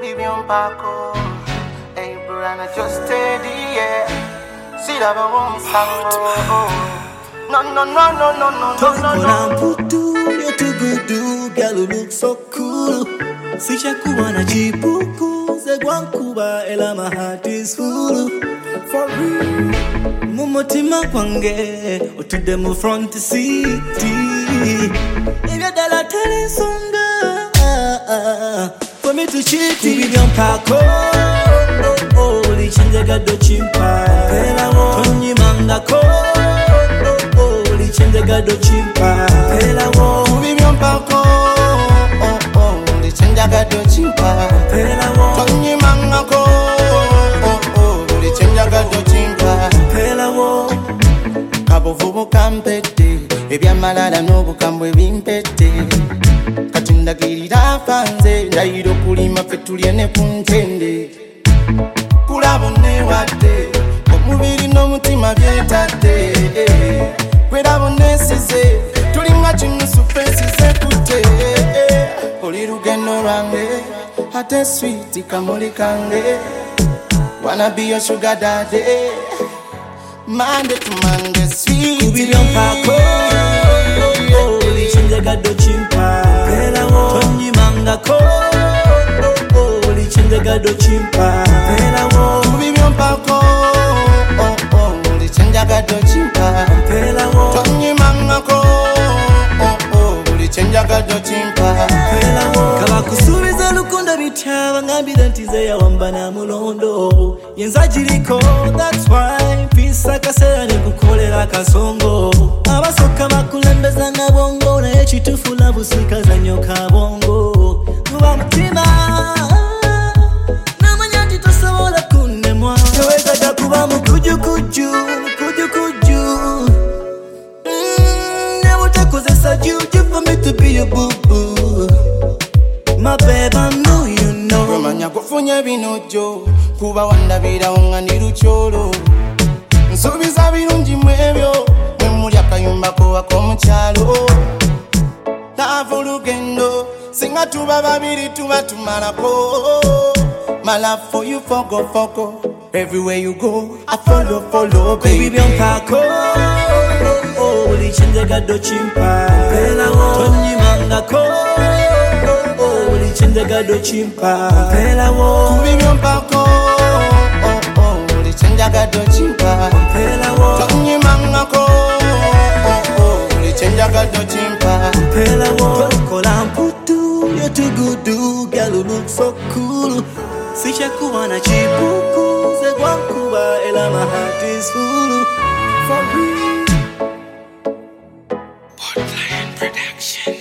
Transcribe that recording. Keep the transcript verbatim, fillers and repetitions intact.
Vivian Paco. Hey, Brianna, just steady, yeah. See that I won't stand. No, no, no, no, no, no, no, no, no. Putu, you're too good, do, girl, you look so cool. Sisha kuwana chipuku, zegwankuba, ela my heart is full. For real, mumutima kwange, otudemu front city. If you're the latte songa, for me to cheat, Vivian Paco. Oh, oh, lichenjega do chimpa. Pela wo, tonyi manga ko. Lichenjega do chimpa. Pela wo, Vivian Paco. Oh, oh, lichenjega do chimpa. Pela wo, tonyi manga ko. Oh, oh, lichenjega do chimpa. Pela wo, kabo vubu kampete. Ebya malala no bukambwe bimpete. Katinda girira fanze. Ndairo kulima fetuliene kuntende. Kulabone wate. Omubiri no mutima byetate. Kwelabone size. Tulinga chinusu pensi sekute. Oli lugendo lwange. Ate sweet kamuli kange. Wanna be your sugar daddy. Monday to Monday, sweet. Vivian Paco. Oh, lichenjega do chimpa. Pela wo, tonyi manga ko. Oh, lichenjega do chimpa. Pela wo, Vivian Paco. Oh, oh, lichenjega do chimpa. Pela wo, tonyi manga ko. Oh, oh, lichenjega do chimpa. Pela wo, kaba kusubiza lukunda bitaba ngambira ntize ya wambana mulondo. Yenza jiriko, that's why. Pisa kasera ni kukolera kasongo. Abasoka bakulembeza na bongo. Na yechi tufula busika za nyoka bongo. Kuba mutima na manyati tosawola kunemwa. Yoweza da kuba mukuju kuju, mukuju kuju. Mmm, never takozesa juju for me to be your boo-boo. My babe, I know you know. Romanya kufunye binojo. Kuba wandabira onga nirucholo. Nsubiza birungi mwebyo. Mwemuli akayumba ko akomukyalo. Lava olugendo. Singa tuba babiri tuba tumalako. My love for you fogo fogo. Everywhere you go, I follow, follow, baby. Vivian Paco. Oh, lichenjega do chimpa. Pela wo, tonyi manga ko. Oh, lichenjega do chimpa. Pela wo, Vivian Paco. Oh, oh, lichenjega do chimpa. Pela wo, tonyi manga ko. Oh, oh, lichenjega do chimpa. Pela wo, kola mputu, you're too good, do, girl, you look so cool. Sisha kuwana chipuku, zegwankuba, ela my heart is full. For real. Portland Production.